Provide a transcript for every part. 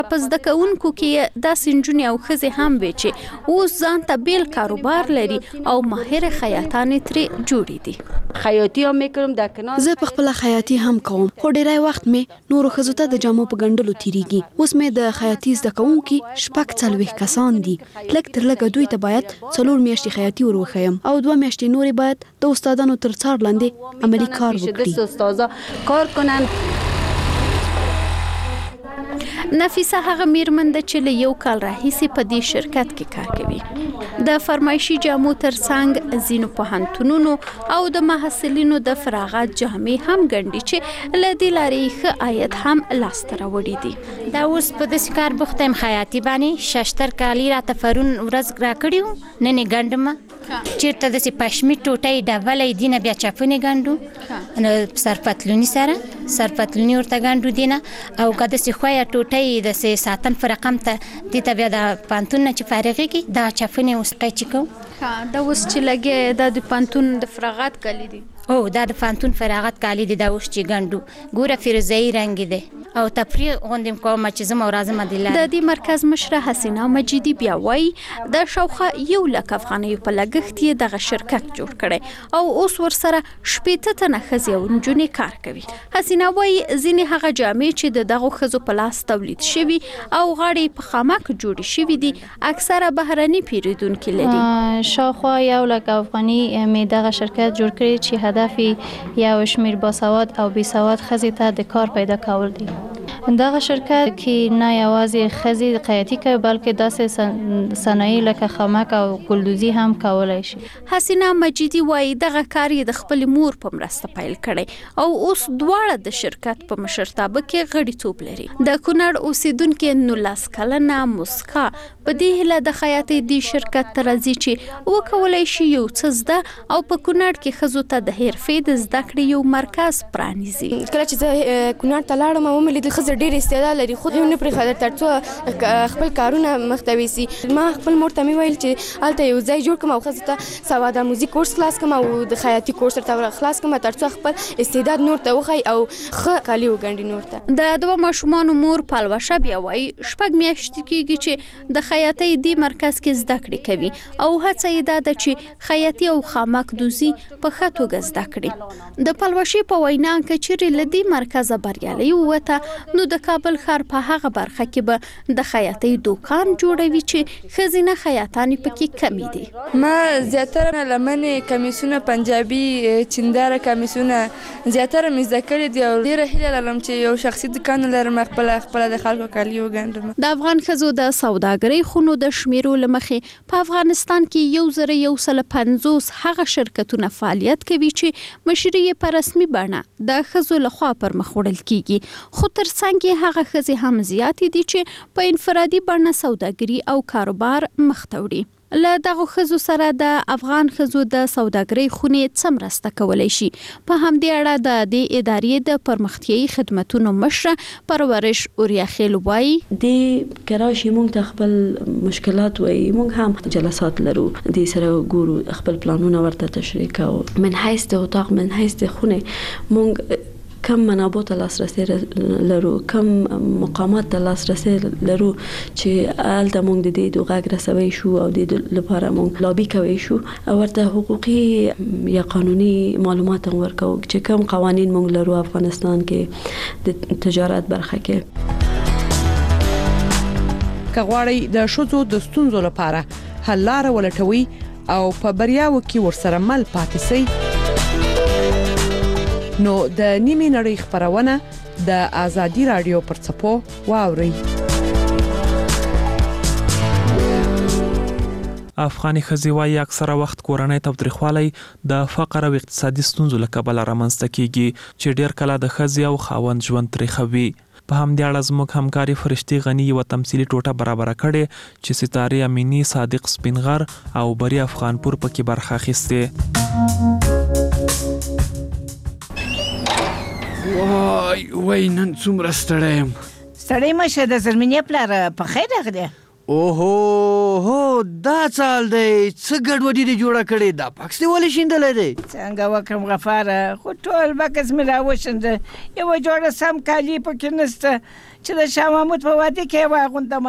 په زده کوونکو کې داسې نجونې او ښځې هم وي چې اوس ځان ته بیل کاروبار لري او ماهر خیاطانې ترې جوړې دي. خیاطي هم میکرم در کنار. زه په خپل خیاطي هم کوم، خو ډیری وخت مې نورو ښځو ته د جامو په ګنډلو تیریږي. اوس مې د خیاطي زده کوونکي 40 کسان دي. لږ تر لږه دوی ته باید 4 میاشتې خیاطي ور وښیم او 2 میاشتې نورې باید د استادانو تر څار لاندې عملي کار وکړي. استادا کار کنن. نفیسه هغه میرمن ده چې له 1 کال راهیسې په دې شرکت کې کار کوي. د فرمایشي جامو ترڅنګ ځینو پوهنتونونو او د محصلینو د فراغت جامې هم ګنډي چې له دې لارې ښه عاید هم لاسته راوړي دي. دا اوس په داسې کار بوخته یم خیاطي باندې. 66 کالي راته پرون ورځ راکړي وو، نن یې ګنډم. چېرته داسې پشمي ټوټۍ ډبلی دي نه، بیا چپنې ګنډو نو سرپتلوني سره سرپتلوني ورته ګنډو دي نه، او که داسې خویه ټوټۍ داسې ساتن په رقم ته دې ته بیا د پانتون نه چې فارغېږي دا چپنې اوس قیچي کوو. دا اوس چې لګې دا د پانتون د فراغت کالي دي. دا د پانتون فراغت کالي دي. دا اوس چې ګنډو ګوره فیروزه‌ایي رنګ دی او تفریح غوندې کوم چې زما او راځم د دې مرکز مشره حسینه مجیدي بیا وایي د شاوخوا 1 لک افغانیو په لګښت یې دغه شرکت جوړ کړی او اوس ورسره 80 تنه ښځې او نجونې کار کوي. حسینه وایي ځینې هغه جامې چې د دغو ښځو په لاس تولید شوي او غاړې په خامک جوړې شوي دي اکثره بهرني پیرودونکي لري. شاوخوا 1 لک افغاني مې دغه شرکت جوړ کړی چې هدف یې یو شمیر باسواد او بې سواد ښځې ته د کار پیدا کول دي. دغه شرکت کې نه یوازې ښځې خیاطي کوي بلکې داسې صنایع لکه خامک او ګلدوزي هم کولای شي. حسینه مجیدي وایي دغه کار یې د خپل مور په مرسته پیل کړی او اوس دواړه د شرکت په مشرتابه کې غړیتوب لري. د کونړ اوسیدونکې 19 کلنه مسکا په دې هیله د خیاطۍ دې شرکت ته راځي چې وکولای شي یو څه زده او په کونړ کې ښځو ته د حرفې د زده کړې یو مرکز پرانیزي. کله چې زه کونړ ته لاړم ومې لیدل ښځې ډېر استعداد لري، خو نه پرېښودل تر څو خپل کارونه مخته یوسي. ما خپل مور ته مې ویل چې هلته یو ځای جوړ کړم او ښځو ته سواد آموزي کورس خلاص کړم او د خیاطي کورس ورته خلاص کړم تر څو خپل استعداد نور ته وښایي او ښه کالي وګنډي نور ته. د 2 ماشومانو مور پلوشه بیا وایي 6 میاشتې کېږي چې د خیاطۍ دې مرکز کې زده کړې کوي او هڅه یې دا ده چې خیاطي او خامک دوزي په ښه توګه زده کړي. د پلوشې په وینا که چیرې له دې مرکزه بریالۍ ووته نو د کابل ښار په هغه برخه کې به د خیاطۍ دوکان جوړوي چې ښځینه خیاطانې پکې کمې دي. ما زیاتره لمنې کمیسونه پنجابي چنداره کمیسونه زیاتره مې زده کړي دي او ډېره هیله لرم چې یو شخصي دوکان ولرم خپله د خلکو کالي وګنډم. د افغان ښځو د سوداګرۍ خونو د شمیرو له مخې په افغانستان کې 1150 هغه شرکتونه فعالیت کوي چې مشري یې په رسمي بڼه د ښځو لخوا پر مخ وړل کیږي، خو ترڅنګ کې هغه ښځې هم زیاتې دي چې په انفرادي بڼه سوداګري او کاروبار مخ ته وړي. له دغو ښځو سره د افغان ښځو د سوداګرۍ خونې څه مرسته کولی شي؟ په همدې اړه د دې ادارې د پرمختیایي خدمتونو مشره پرورش اوریاخیل وایي دې کراشي موږ ته خپل مشکلات وایي، موږ هم جلسات لرو، دې سره ګورو، خپل پلانونه ورته تشریح کوو. من حیث د اتاق من حیث د خونې موږ کم منابع ته لاسرسی لرو، کم مقامات ته لاسرسی لرو چې هلته موږ د دې غږ رسوی شو او د دې لپاره موږ لابي کوی شو او ورته حقوقي یا قانوني معلومات هم ورکوو چې کم قوانین موږ لرو افغانستان کې د تجارت برخه کې. که غواړئ د ښځو د ستونزو لپاره حل لاره ولټوي او په بریاوو کې ورسره مل پاتې شئ نو د نیمه نړۍ خبرونه د آزادي رادیو پر څپو واوري. افغاني ښځې وايي اکثره وخت کورنۍ تاوتریخوالی د فقر او اقتصادي ستونزو له کبله رامنځته کیږي چې ډیر کله د ښځې او خاوند ژوند تریخوي. په همدې اړه زموږ همکاري فرشتي غني یو تمثيلي ټوټه برابر کړي چې ستاره امینی، صادق سپینغر او بری افغانپور پکې برخه اخیسته. وای نن څومره ستړی یم. ستړی مشه د زلمینې پلار په خیر راغلی. اوهو دا څال دی څه ګډوډي دې جوړه کړې دا پاکستي ولې شیندلی دی؟ څنګه وکړم غفاره خو ټول بکس مې راوشنده یوه جوړه سم کالي پکې نسته چې د شاه محمود په واده کې واغوندم.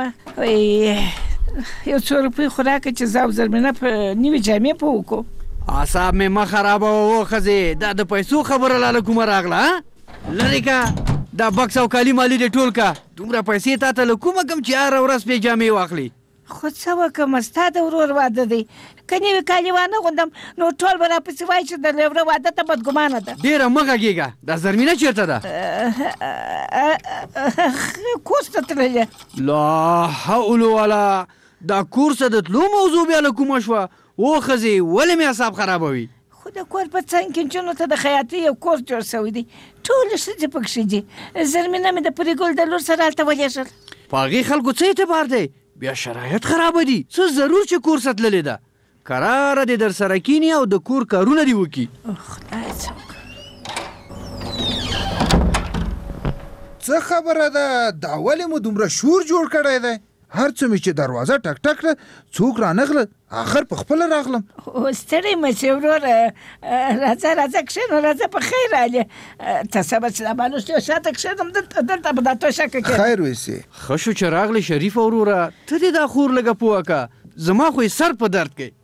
یو څو روپۍ خو راکړه چې زه او زرمینه په نوې جامې په وکړو. اعصاب مې مه خرابوه ښځې، دا د پیسو خبره لاله کومه راغله؟ لرې که دا بکس او کالي مالي دې ټول که. دومره پیسې تا ته له کومه کم چې هره ورځ پرې جامې واخلي. خو څه وکړم، ستا د ورور واده دی، که نوي کالي وانه غوندم نو ټول به راپسې وایي چې د لیوره واده ته بدګمانه ده. ډېره مه غږېږه. دا زرمینه چېرته ده؟ کورس ته تللې. لا حول ولا، دا کورس ته د تلو موضوع بیا له کومه شوه؟ و ښځې ولې مې اعصاب خرابوي؟ خو د کور په څنګ کې نجونو ته د خیاطۍ یو کورس جوړ شوی دی، ټولې ښځې پکښې دي. زرمینه مې د پري ګل د لور سره هلته ولېږل. په هغې خلکو څه اعتبار دی؟ بیا شرایط خرابه دي. څه ضرور چې کور ته تللې ده، قراره دې در سره کیني او د کور کارونه دې وکړي. خدای څه څه خبره ده؟ دا ولې مو دومره شور جوړ کړی دی؟ هر څه مې چې دروازه ټک ټک کړه څوک رانغله، آخر په خپله راغلم. ستړی مه شې وروره، راځه کښېنه، راځه په خیر رالې. ته څه به چې دا بالوس یو شاته کښېنم دلته به دا توشکه کې. خیر ویسې. ښه شو چې راغلی شریفه وروره، ته دې دا خور لږه پوه که، زما خو یې سر په درد کوي.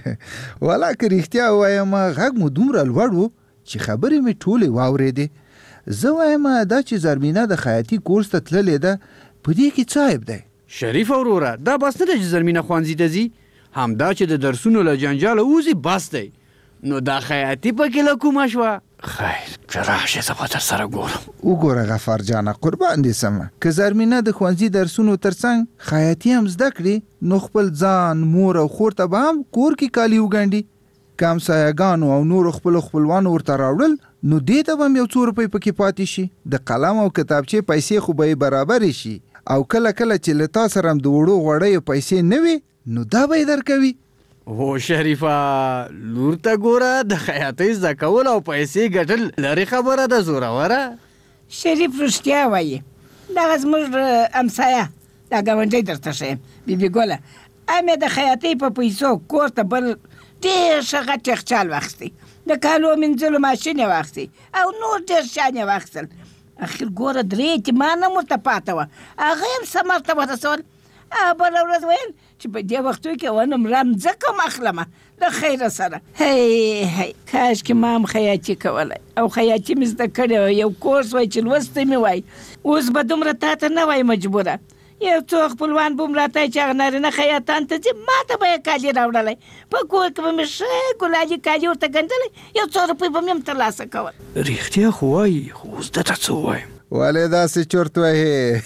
والا که رښتیا ووایم غږ مو دومره لوړ و چې خبرې مې ټولې واورېدې. زه وایم دا چې زرمینه د خیاطي کورس ته تللې ده، په دې کې څه عیب دی؟ شریفه وروره، دا بس نه ده چې زرمینه ښوونځي ته ځي، همدا چې د درسونو له جنجاله وځي بس دی. نو دا خیاطي پکې له کومه شوه؟ خیر چې راشې زه به در سره ګورم. وګوره غفار جانه، قربان دې سمه، که زرمینه د ښوونځي درسونو ترڅنګ خیاطي هم زده کړي نو خپل ځان، مور او خور ته به هم کور کې کالي وګنډي. که همسایهګانو او نورو خپلو خپلوانو ورته راوړل نو دې ته به هم یو څو روپۍ پکې پاتې شي. د قلم او کتابچې پیسې خو به یې برابرې شي، او کله چې له تا سره هم د وړو غوړیو پیسې نه وي نو دا به یې درکوي. هو شریفه، لور ته ګوره، د خیاطۍ زده کول او پیسې ګټل لرې خبره ده زوروره. شریف رښتیا وایي، دغه زموږ همسایه دا ګاونډی درته ښیم بیبي ګله، امې د خیاطۍ په پیسو کور ته بل ډېر ښه غټ یخچال واخیستی، د کالو مینځلو ماشین یې واخیستی او نور ډېر شیان یې واخیستل. اخر ګوره 3 اعتماد هم ورته پاته وه، هغه هم ثمر ته ورسول. بله ورځ ویل چې په دې وختو کې ونه مرم ځکه م اخلمه له خیره سره. هی کاشکې ما هم خیاطي کولی او خیاطي مې زده کړې وه، یو کورس وای چې لوستی مې وای. اوس به دومره تا ته نه وای مجبوره. یو څو خپلوان به م راته چې هغه نارینه خیاطان ته ځي، ما ته به یې کالي راوړلی، په کور کې به مې ښه ګلالي کالي ورته ګنډلی، یو څو روپۍ به مې هم ترلاسه کول. رښتیا خو وایي، خو اوس دته څه ووایم؟ ولې داسې چرت وهې؟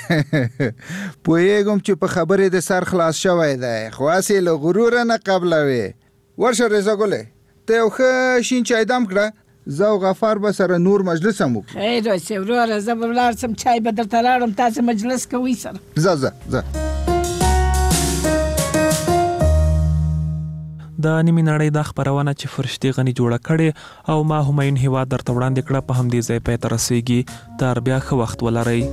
پوهېږم چې په خبرې د سر خلاص شوی دی، خو هسې له غروره نه قبلوې. ورشه رضا ګلې، ته یو ښه شین چای دم کړه، زه او غفار به سره نور مجلس هم وکړو. خیر اوسې وروره، زه به ولاړ شم چای به درته راوړم، تاسې مجلس کوئ سره. ځه. د نیمې نړۍ دا خپرونه چې فرشتي غني جوړه کړې او ما همایون هیواد درته وړاندې کړه په همدې ځای پای ته رسیږي. تر بیا ښه وخت ولرئ.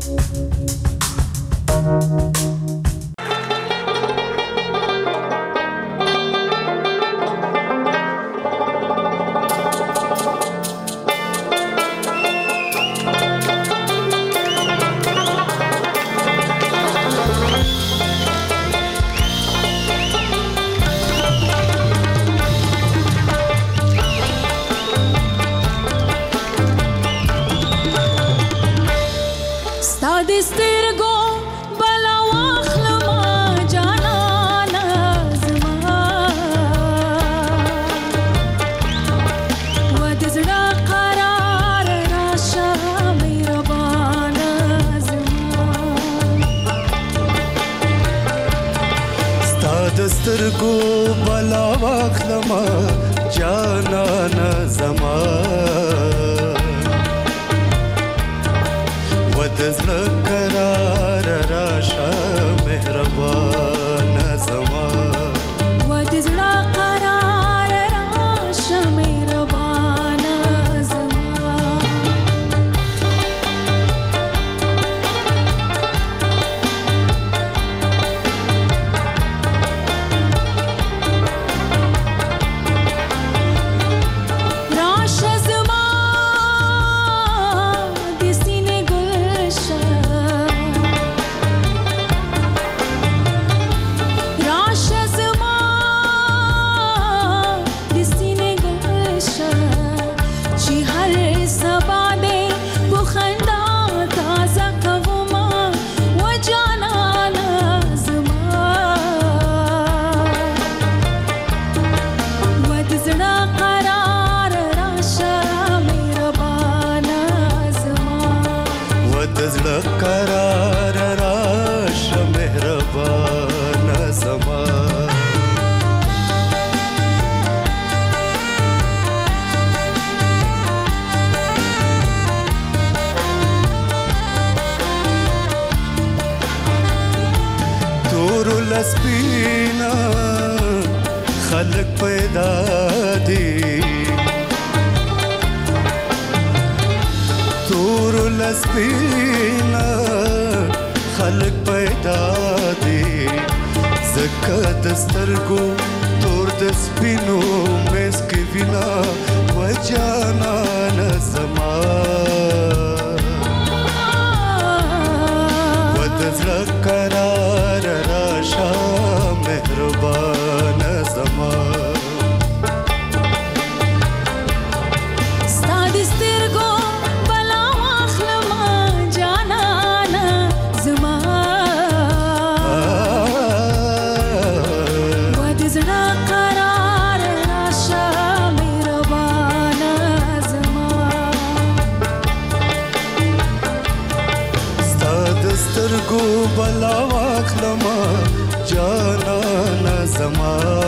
سترګو بلا واخلما جانانا زما ودزړه قرار راشه مهربان زما ودزړه قرار راشه مهربان زما راشه زما د سینې ګلشه لسپینا خلق پیدا دی تور لسپینا خلق پیدا دی زکه د سترګو تور د سپینو مسک وینا و جانان زما و د زړه قرار راشه مهربان زما ستا د سترګو بلا واخلمه جانانه زما و د زړه قرار راشه مهربانه زما ستا د سترګو بلا واخلمه جانانه زما